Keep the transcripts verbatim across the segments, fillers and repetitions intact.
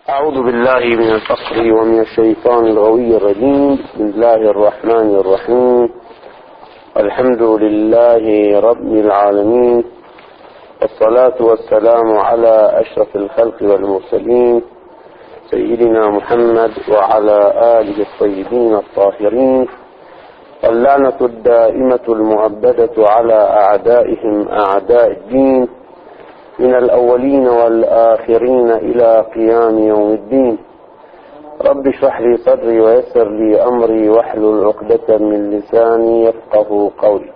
أعوذ بالله من الفقر ومن الشيطان الغوي الرجيم. بسم الله الرحمن الرحيم. الحمد لله رب العالمين، والصلاة والسلام على أشرف الخلق والمرسلين سيدنا محمد وعلى آله الطيبين الطاهرين، واللعنة الدائمة المؤبدة على أعدائهم أعداء الدين من الأولين والآخرين إلى قيام يوم الدين. رب اشرح لي صدري ويسر لي أمري واحلل عقدة من لساني يفقه قولي.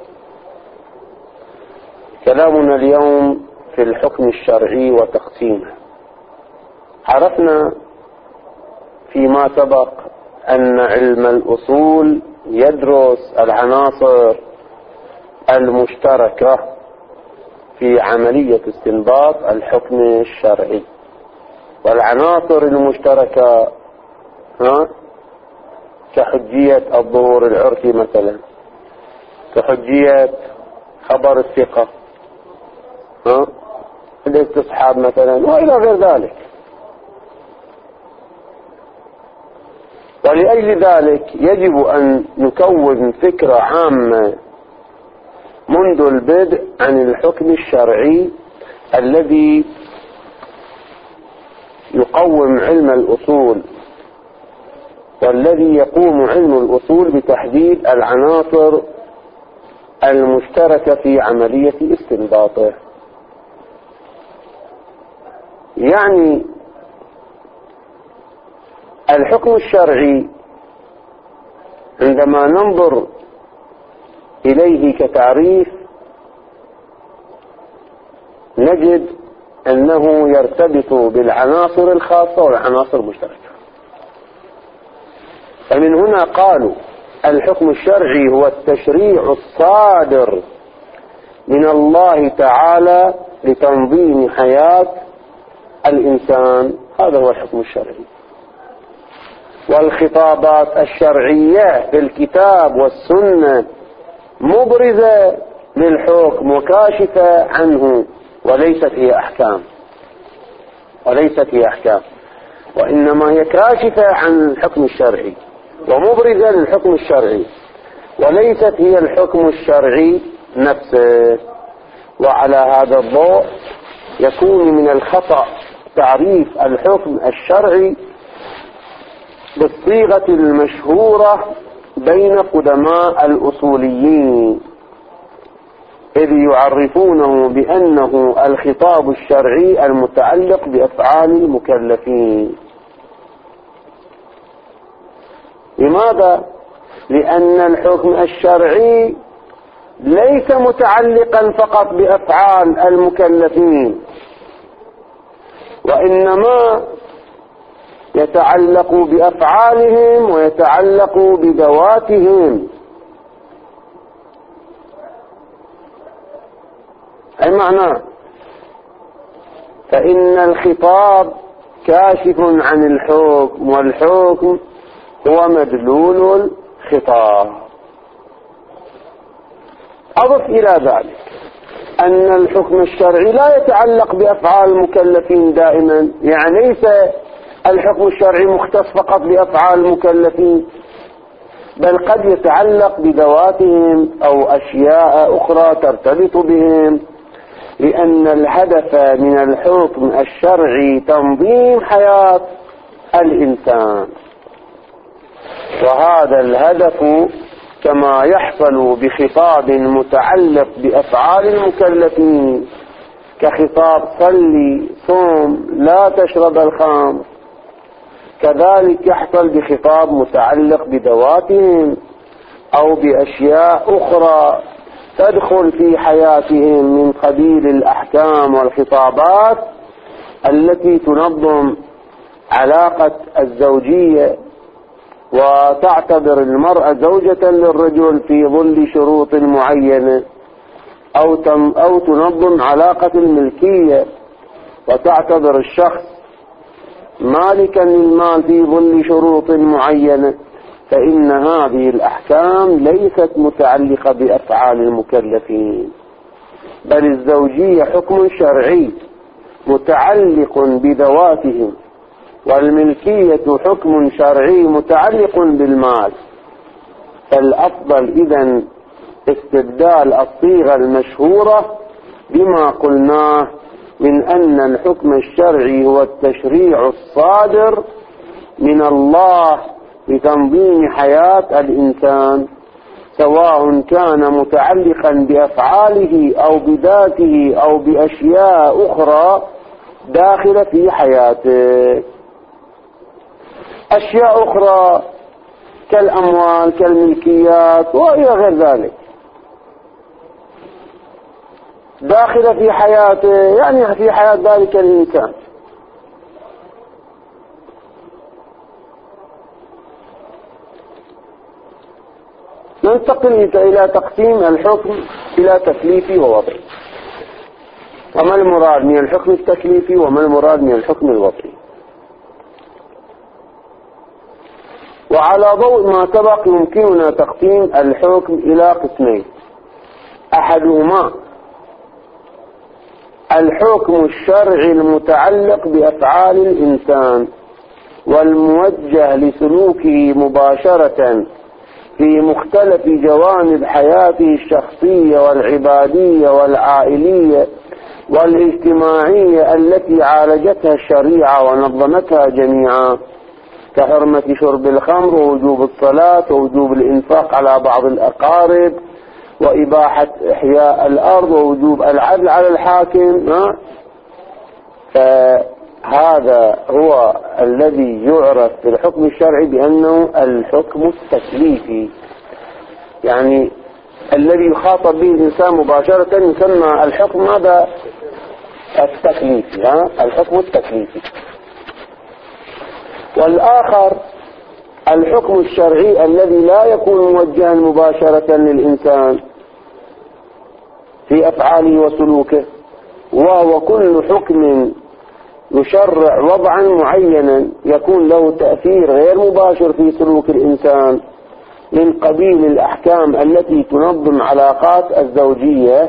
كلامنا اليوم في الحكم الشرعي وتقسيمه. عرفنا فيما سبق أن علم الأصول يدرس العناصر المشتركة في عملية استنباط الحكم الشرعي، والعناصر المشتركة ها كحجية الظهور العرفي مثلا، كحجية خبر الثقة، ها الاستصحاب مثلا، وإلى غير ذلك. ولأجل ذلك يجب أن نكون فكرة عامة منذ البدء عن الحكم الشرعي الذي يقوم علم الأصول، والذي يقوم علم الأصول بتحديد العناصر المشتركة في عملية استنباطه. يعني الحكم الشرعي عندما ننظر إليه كتعريف نجد أنه يرتبط بالعناصر الخاصة والعناصر المشتركة. فمن هنا قالوا الحكم الشرعي هو التشريع الصادر من الله تعالى لتنظيم حياة الإنسان، هذا هو الحكم الشرعي. والخطابات الشرعية في الكتاب والسنة مبرزة للحكم وكاشفة عنه، وليست هي أحكام وليست هي أحكام وإنما هي كاشفة عن الحكم الشرعي ومبرزة للحكم الشرعي، وليست هي الحكم الشرعي نفسه. وعلى هذا الضوء يكون من الخطأ تعريف الحكم الشرعي بالصيغة المشهورة بين قدماء الأصوليين، إذ يعرفونه بأنه الخطاب الشرعي المتعلق بأفعال المكلفين. لماذا؟ لأن الحكم الشرعي ليس متعلقا فقط بأفعال المكلفين، وإنما يتعلق بأفعالهم ويتعلق بذواتهم. أي معنى؟ فإن الخطاب كاشف عن الحكم، والحكم هو مدلول الخطاب. أضف إلى ذلك أن الحكم الشرعي لا يتعلق بأفعال المكلفين دائما، يعني ليس الحكم الشرعي مختص فقط بأفعال المكلفين، بل قد يتعلق بذواتهم أو أشياء أخرى ترتبط بهم، لأن الهدف من الحكم الشرعي تنظيم حياة الإنسان. وهذا الهدف كما يحصل بخطاب متعلق بأفعال المكلفين كخطاب صلي صوم لا تشرب الخمر، كذلك يحصل بخطاب متعلق بذواتهم أو بأشياء أخرى تدخل في حياتهم من قبيل الأحكام والخطابات التي تنظم علاقة الزوجية، وتعتبر المرأة زوجة للرجل في ظل شروط معينة، أو أو تنظم علاقة الملكية وتعتبر الشخص مالكا للمال في ظل شروط معينة. فإن هذه الأحكام ليست متعلقة بأفعال المكلفين، بل الزوجية حكم شرعي متعلق بذواتهم والملكية حكم شرعي متعلق بالمال، فالأفضل إذن استبدال الصيغة المشهورة بما قلناه من أن الحكم الشرعي هو التشريع الصادر من الله لتنظيم حياة الإنسان، سواء كان متعلقا بأفعاله أو بذاته أو بأشياء أخرى داخلة في حياته. أشياء أخرى كالأموال كالملكيات وإلى غير ذلك داخلة في حياته، يعني في حياة ذلك الإنسان. ننتقل إلى تقسيم الحكم إلى تكليفي ووضعي. وما المراد من الحكم التكليفي وما المراد من الحكم الوضعي؟ وعلى ضوء ما سبق يمكننا تقسيم الحكم إلى قسمين: أحدهما الحكم الشرعي المتعلق بأفعال الإنسان والموجه لسلوكه مباشرة في مختلف جوانب حياته الشخصية والعبادية والعائلية والاجتماعية التي عالجتها الشريعة ونظمتها جميعا، كحرمة شرب الخمر ووجوب الصلاة ووجوب الإنفاق على بعض الأقارب وإباحة إحياء الأرض ووجوب العدل على الحاكم. فهذا هو الذي يعرف في الحكم الشرعي بأنه الحكم التكليفي، يعني الذي يخاطب به الإنسان مباشرة يسمى الحكم هذا التكليفي، ها؟ الحكم التكليفي. والآخر الحكم الشرعي الذي لا يكون موجها مباشرة للإنسان في أفعاله وسلوكه، وهو كل حكم يشرع وضعا معينا يكون له تأثير غير مباشر في سلوك الإنسان، من قبيل الأحكام التي تنظم علاقات الزوجية،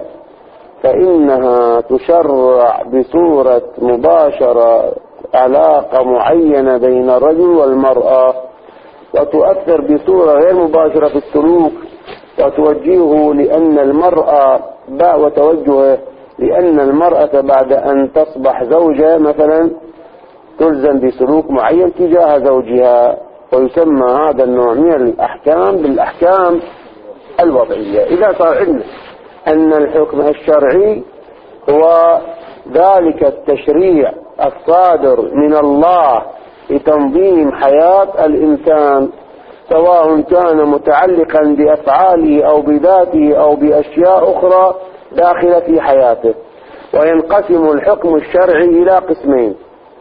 فإنها تشرع بصورة مباشرة علاقة معينة بين الرجل والمرأة، وتؤثر بصورة غير مباشرة في السلوك، وتوجهه لأن المرأة وتوجهه لأن المرأة بعد أن تصبح زوجة مثلا تلزم بسلوك معين تجاه زوجها، ويسمى هذا النوع من الأحكام بالأحكام الوضعية. إذا صار عندنا أن الحكم الشرعي هو ذلك التشريع الصادر من الله لتنظيم حياة الإنسان، سواء كان متعلقا بأفعاله أو بذاته أو بأشياء أخرى داخلة في حياته. وينقسم الحكم الشرعي إلى قسمين: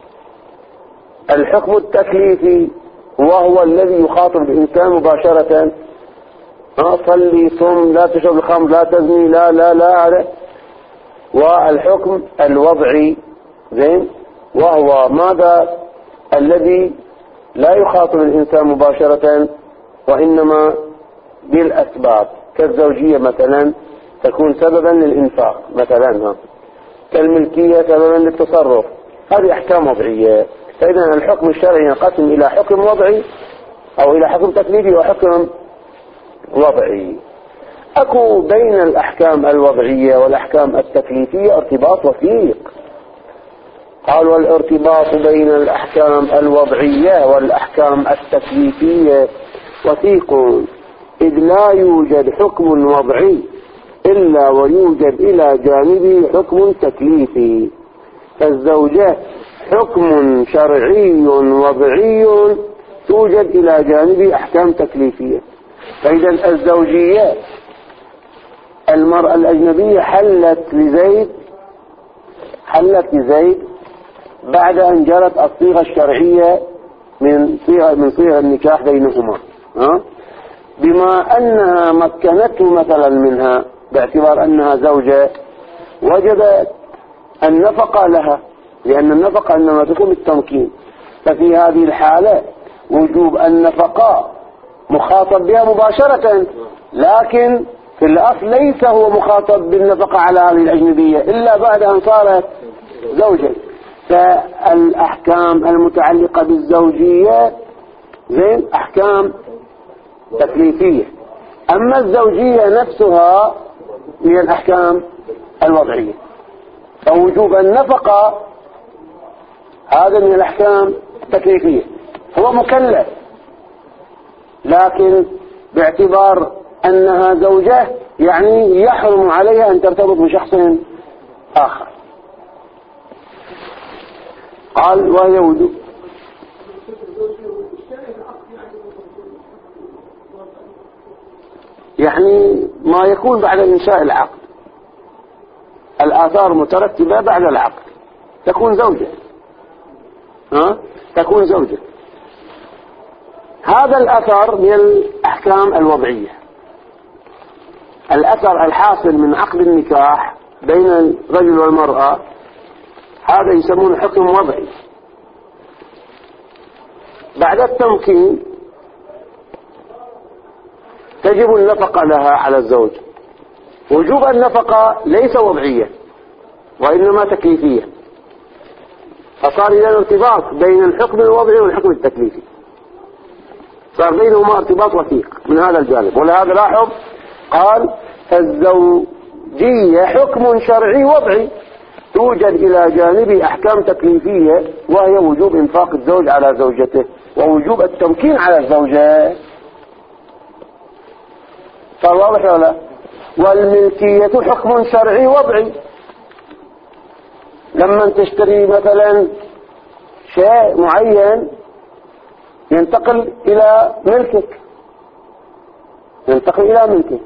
الحكم التكليفي وهو الذي يخاطب الإنسان مباشرة، صلي صم لا تشرب الخمر لا تزني لا لا لا. والحكم الوضعي زين وهو ماذا؟ الذي لا يخاطب الإنسان مباشرة وإنما بالأسباب، كالزوجية مثلا تكون سببا للإنفاق مثلا، كالملكية سببا للتصرف. هذه أحكام وضعية. فإذا الحكم الشرعي ينقسم إلى حكم وضعي أو إلى حكم تكليفي وحكم وضعي. أكو بين الأحكام الوضعية والأحكام التكليفية ارتباط وثيق. قال: والارتباط بين الأحكام الوضعية والأحكام التكليفية وثيق، إذ لا يوجد حكم وضعي إلا ويوجد إلى جانبه حكم تكليفي. فالزوجة حكم شرعي وضعي توجد إلى جانبه أحكام تكليفية. فإذا الزوجية المرأة الأجنبية حلت لزيد حلت لزيد بعد أن جرت الصيغة الشرعية من صيغة من صيغ النكاح بينهما، ها؟ بما أنها مكنته مثلا منها باعتبار أنها زوجة، وجبت النفقة لها، لأن النفقة إنما تكون بالتمكين. ففي هذه الحالة وجوب النفقة مخاطب بها مباشرة، لكن في الأصل ليس هو مخاطب بالنفقة على هذه الأجنبية إلا بعد أن صارت زوجة. فالأحكام المتعلقة بالزوجية زين أحكام تكليفية، أما الزوجية نفسها هي الأحكام الوضعية. فوجوب النفقة هذا من الأحكام التكليفية، هو مكلف لكن باعتبار أنها زوجة يعني يحرم عليها أن ترتبط بشخص آخر. قال وهي وجوب يعني ما يكون بعد إنشاء العقد، الآثار مترتبة بعد العقد، تكون زوجة ها؟ تكون زوجة. هذا الأثر من الأحكام الوضعية. الأثر الحاصل من عقد النكاح بين الرجل والمرأة هذا يسمونه حكم وضعي. بعد التمكين تجب النفقة لها على الزوج. وجوب النفقة ليس وضعية وإنما تكليفية، فصار إلى ارتباط بين الحكم الوضعي والحكم التكليفي، صار بينهما ارتباط وثيق من هذا الجانب. ولهذا لاحظ قال الزوجية حكم شرعي وضعي توجد إلى جانب أحكام تكليفية، وهي وجوب إنفاق الزوج على زوجته ووجوب التمكين على الزوجة. صار واضح ولا؟ والملكية حكم شرعي وضعي، لما تشتري مثلا شيء معين ينتقل إلى ملكك ينتقل إلى ملكك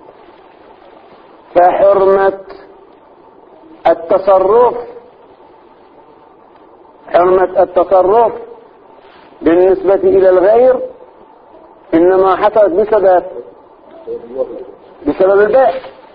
فحرمة التصرف حرمة التصرف بالنسبة إلى الغير إنما حصلت بسبب بسبب البيع.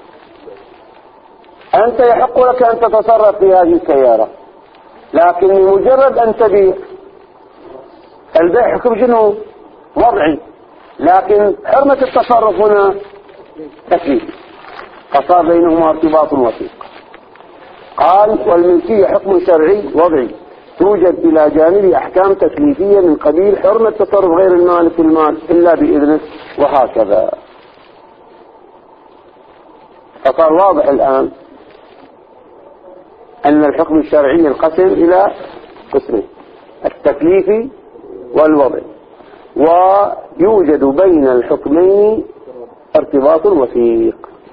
أنت يحق لك أن تتصرف في هذه السيارة، لكن بمجرد أن تبيع البيع حكم شنو؟ وضعي، لكن حرمة التصرف هنا تكليفي، فصار بينهما ارتباط وثيق. قال والملكية حكم شرعي وضعي توجد إلى جانب أحكام تكليفية من قبيل حرمة تصرف غير المالك في المال إلا بإذنه، وهكذا. فصار واضح الآن أن الحكم الشرعي ينقسم إلى قسمين، التكليفي والوضعي، ويوجد بين الحكمين ارتباط وثيق.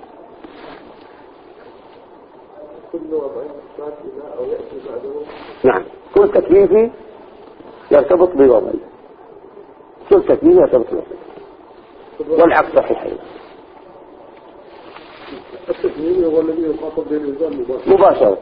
نعم، كل تكليفي يرتبط بوضعي، كل تكليفي يرتبط بوضعي، والعكس صحيح. التكليفي هو الذي يخاطب بالإلزام مباشرة.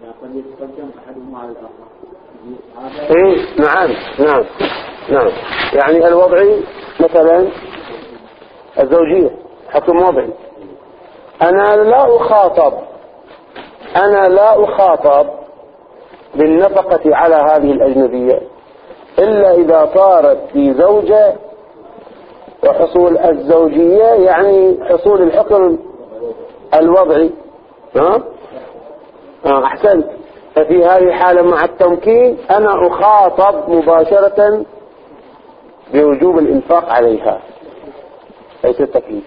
ايه نعم نعم نعم يعني الوضعي مثلا الزوجية حكم وضعي، انا لا اخاطب انا لا اخاطب بالنفقة على هذه الاجنبية الا اذا صارت في زوجة، وحصول الزوجية يعني حصول الحكم الوضعي. ها اه احسنت. ففي هذه الحالة مع التمكين أنا أخاطب مباشرة بوجوب الإنفاق عليها، ليس التكليف.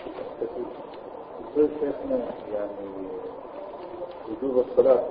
يعني وجوب الصلاة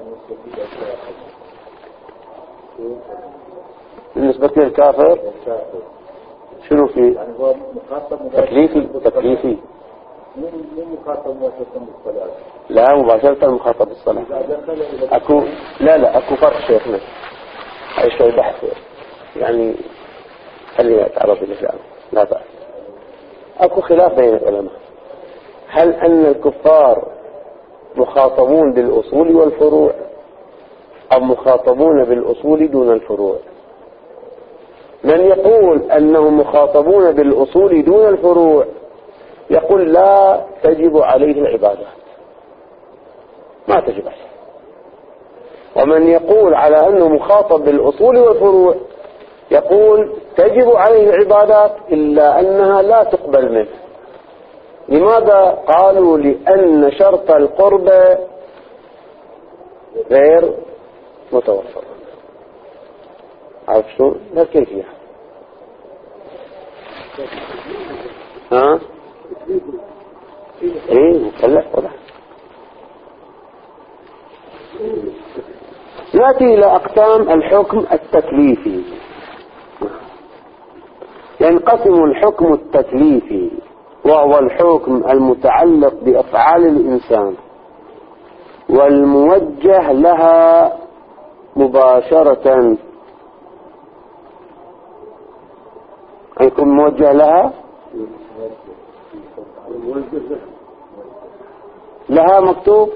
بالنسبة للكافر شنو في تكليفي تكليفي مو مخاطب مباشرة بالصلاة، لا مباشرة مخاطب بالصلاة. أكو لا لا أكو فرق شيخنا، هاي شوي بحث يعني خلينا نتعرض للإسلام. لا بأس. أكو خلاف بين العلماء، هل أن الكفار مخاطبون بالأصول والفروع أم مخاطبون بالأصول دون الفروع؟ من يقول أنهم مخاطبون بالأصول دون الفروع يقول لا تجب عليه العبادات، ما تجب عليه. ومن يقول على أنه مخاطب بالأصول والفروع يقول تجب عليه العبادات إلا أنها لا تقبل منه. لماذا؟ قالوا لأن شرط القربة غير متوفر. عارف شو؟ لا كيفية. ها؟ ايه مكلف طبعا. نأتي إلى أقسام الحكم التكليفي. ينقسم الحكم التكليفي وهو الحكم المتعلق بأفعال الإنسان والموجه لها مباشرة. يكون موجه لها لها مكتوب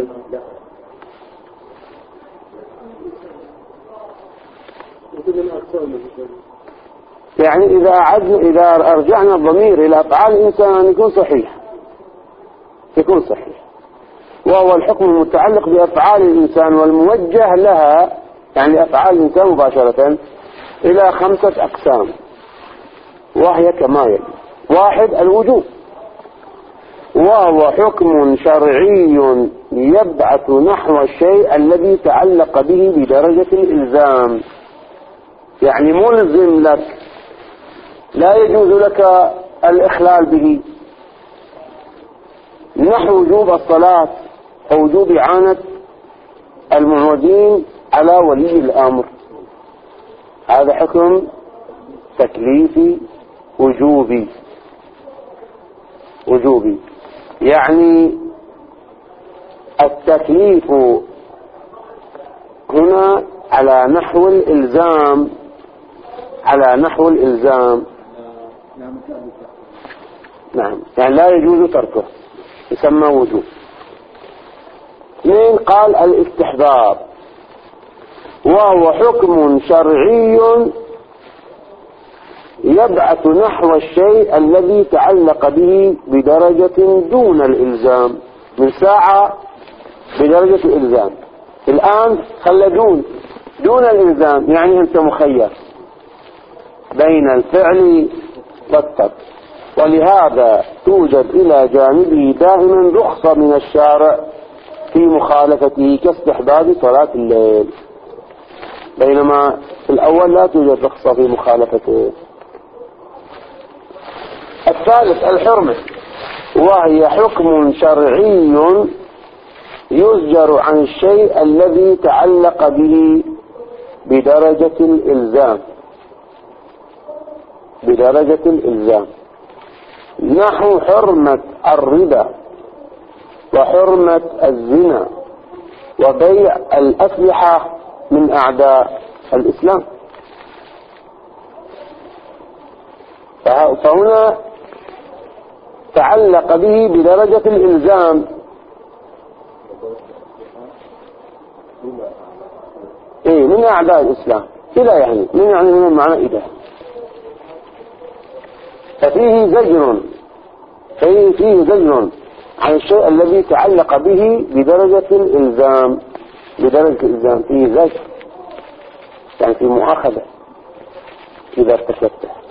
يعني إذا عدنا إذا أرجعنا الضمير إلى أفعال الإنسان يكون صحيح يكون صحيح وهو الحكم المتعلق بأفعال الإنسان والموجه لها يعني أفعال الإنسان مباشرة إلى خمسة أقسام وهي كما يلي. واحد الوجوب وهو حكم شرعي يبعث نحو الشيء الذي تعلق به بدرجة الإلزام يعني ملزم لك لا يجوز لك الإخلال به نحو وجوب الصلاة أو وجوب إعانة المعوزين على ولي الأمر. هذا حكم تكليفي وجوبي وجوبي يعني التكليف هنا على نحو الإلزام على نحو الإلزام نعم يعني لا يجوز تركه يسمى وجوب. اثنين قال الاستحباب وهو حكم شرعي يبعث نحو الشيء الذي تعلق به بدرجة دون الإلزام من ساعة بدرجة الإلزام. الآن خلى دون دون الإلزام يعني أنت مخير بين الفعل والترك ولهذا توجد إلى جانبه دائما رخصة من الشارع في مخالفته كاستحباب صلاة الليل بينما في الأول لا توجد رخصة في مخالفته. الثالث الحرمة وهي حكم شرعي يزجر عن الشيء الذي تعلق به بدرجة الإلزام بدرجة الإلزام نحو حرمة الربا وحرمة الزنا وبيع الأسلحة من أعداء الإسلام. فهنا تعلق به بدرجة الإلزام إيه من أعداء الإسلام إلى يعني من يعني من المعنى إذا ففيه زجر فيه, فيه زجر عن الشيء الذي تعلق به بدرجة الإلزام بدرجة الإلزام فيه زجر يعني في مؤاخذة إذا ارتكبته.